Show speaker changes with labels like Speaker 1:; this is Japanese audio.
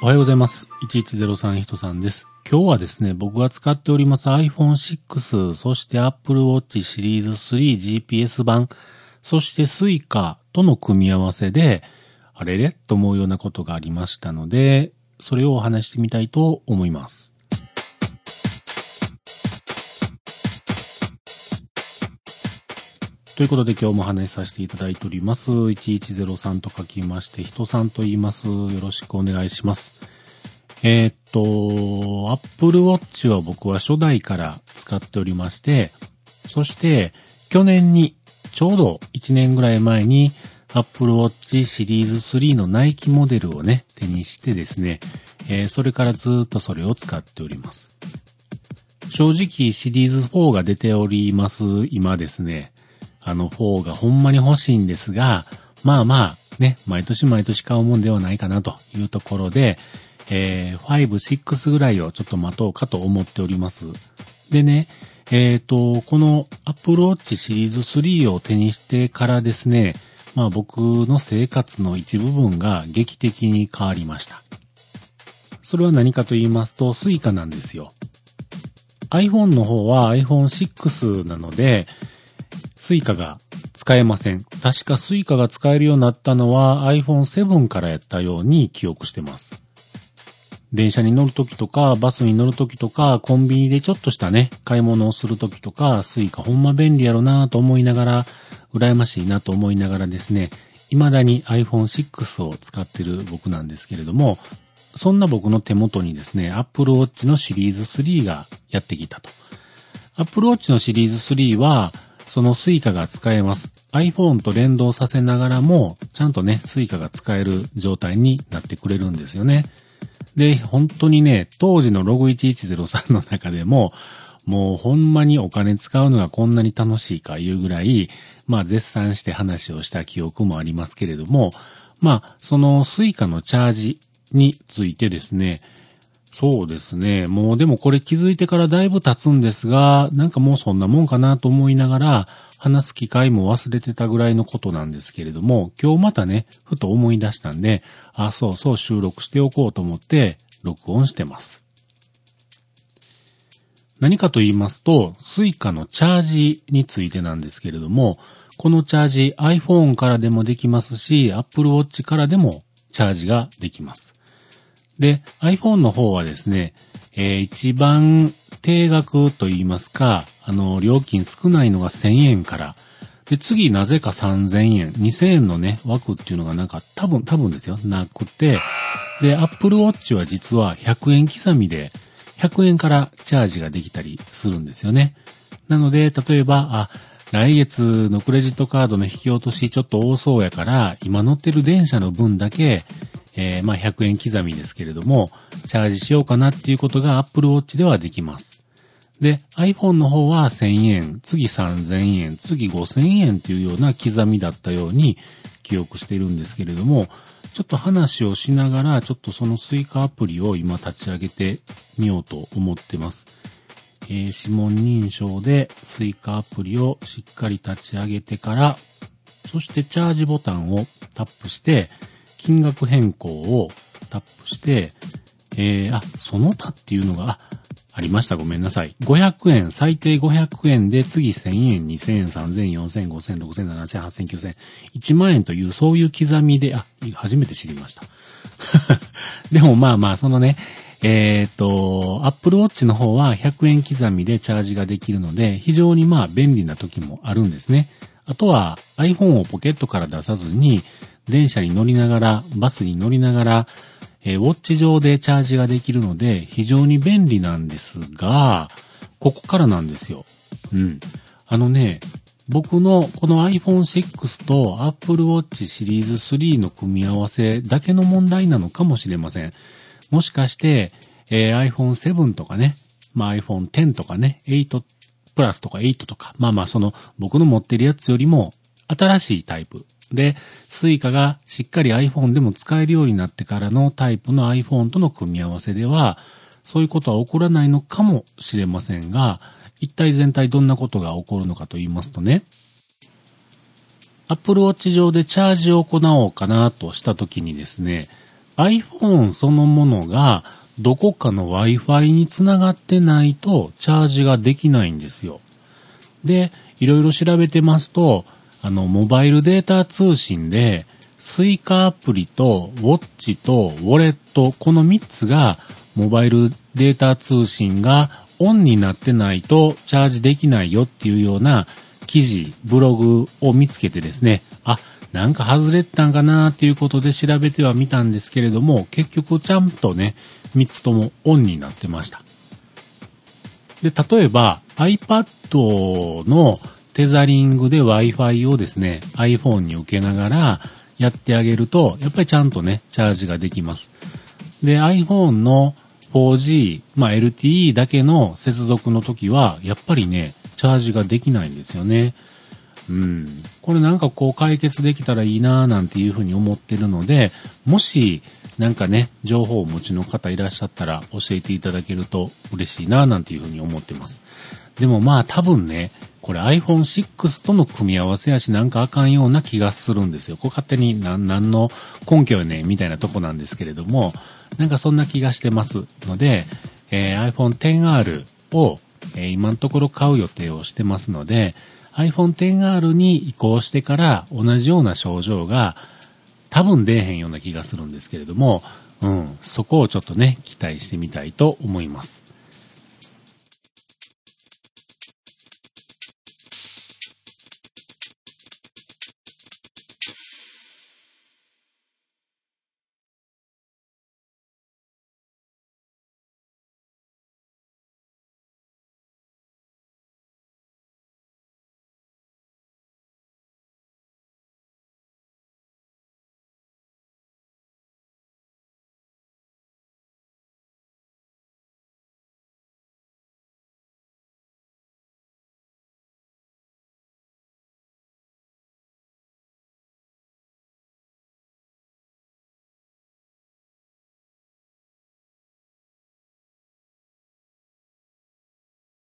Speaker 1: おはようございます。1103人さんです。今日はですね、僕が使っております iPhone 6、そして Apple Watch シリーズ3 GPS 版、そして Suica との組み合わせで、あれれと思うようなことがありましたので、それをお話してみたいと思います。ということで今日もお話しさせていただいております。1103と書きまして、人さんと言います。よろしくお願いします。Apple Watch は僕は初代から使っておりまして、そして去年にちょうど1年ぐらい前に Apple Watch シリーズ3のナイキモデルをね、手にしてですね、それからずっとそれを使っております。正直シリーズ4が出ております今ですね、4がほんまに欲しいんですが、まあね、毎年買うもんではないかなというところで、5、6ぐらいをちょっと待とうかと思っております。でね、この Apple Watch シリーズ3を手にしてからですね、僕の生活の一部分が劇的に変わりました。それは何かと言いますと、Suicaなんですよ。iPhone の方は iPhone 6なので、Suicaが使えません。確かSuicaが使えるようになったのは iPhone 7からやったように記憶してます。電車に乗るときとか、バスに乗るときとか、コンビニでちょっとしたね、買い物をするときとか、Suicaほんま便利やろなと思いながら、羨ましいなと思いながらですね、未だに iPhone 6を使ってる僕なんですけれども、そんな僕の手元にですね、Apple Watch のシリーズ3がやってきたと。Apple Watch のシリーズ3は、そのSuicaが使えます。iPhone と連動させながらも、ちゃんとね、Suicaが使える状態になってくれるんですよね。で、本当にね、当時のログ1103の中でも、もうほんまにお金使うのがこんなに楽しいかいうぐらい、絶賛して話をした記憶もありますけれども、そのSuicaのチャージについてですね、そうですね。もうでもこれ気づいてからだいぶ経つんですが、なんかもうそんなもんかなと思いながら、話す機会も忘れてたぐらいのことなんですけれども、今日またね、ふと思い出したんで、そう収録しておこうと思って録音してます。何かと言いますと、Suicaのチャージについてなんですけれども、このチャージ iPhone からでもできますし、Apple Watch からでもチャージができます。で、iPhone の方はですね、一番定額と言いますか、料金少ないのが1000円から、で、次なぜか3000円、2000円のね、枠っていうのがなんか多分ですよ、なくて、で、Apple Watch は実は100円刻みで、100円からチャージができたりするんですよね。なので、例えば、来月のクレジットカードの引き落としちょっと多そうやから、今乗ってる電車の分だけ、100円刻みですけれども、チャージしようかなっていうことが Apple Watch ではできます。で、iPhone の方は1000円、次3000円、次5000円っていうような刻みだったように記憶しているんですけれども、ちょっと話をしながら、ちょっとそのSuicaアプリを今立ち上げてみようと思ってます。指紋認証でSuicaアプリをしっかり立ち上げてから、そしてチャージボタンをタップして、金額変更をタップして、その他っていうのが、ありました。ごめんなさい。500円、最低500円で次1000円、2000円、3000円、4000円、5000円、6000円、7000円、8000円、9000円、1万円というそういう刻みで、初めて知りました。でもそのね、Apple Watch の方は100円刻みでチャージができるので、非常に便利な時もあるんですね。あとは iPhone をポケットから出さずに、電車に乗りながら、バスに乗りながら、ウォッチ上でチャージができるので、非常に便利なんですが、ここからなんですよ。僕のこの iPhone 6と Apple Watch シリーズ3の組み合わせだけの問題なのかもしれません。もしかして、iPhone 7とかね、iPhone 10とかね、8プラスとか8とか、その僕の持ってるやつよりも新しいタイプ。で、Suicaがしっかり iPhone でも使えるようになってからのタイプの iPhone との組み合わせでは、そういうことは起こらないのかもしれませんが、一体全体どんなことが起こるのかと言いますとね、Apple Watch 上でチャージを行おうかなとしたときにですね、 iPhone そのものがどこかの Wi-Fi につながってないとチャージができないんですよ。で、いろいろ調べてますと、モバイルデータ通信で、スイカアプリとウォッチとウォレット、この3つがモバイルデータ通信がオンになってないとチャージできないよっていうような記事、ブログを見つけてですね、なんか外れたんかなっていうことで調べてはみたんですけれども、結局ちゃんとね、3つともオンになってました。で、例えば iPad のテザリングで Wi-Fi をですね、iPhone に受けながらやってあげると、やっぱりちゃんとね、チャージができます。で、iPhone の 4G、LTE だけの接続の時は、やっぱりね、チャージができないんですよね。これなんかこう解決できたらいいなぁなんていうふうに思ってるので、もしなんかね、情報をお持ちの方いらっしゃったら教えていただけると嬉しいなぁなんていうふうに思ってます。でも多分ね、これ iPhone 6との組み合わせやしなんかあかんような気がするんですよ。こう勝手に何の根拠やねみたいなとこなんですけれども、なんかそんな気がしてますので、iPhone XR を、今のところ買う予定をしてますので、iPhone XR に移行してから同じような症状が多分出えへんような気がするんですけれども、そこをちょっとね、期待してみたいと思います。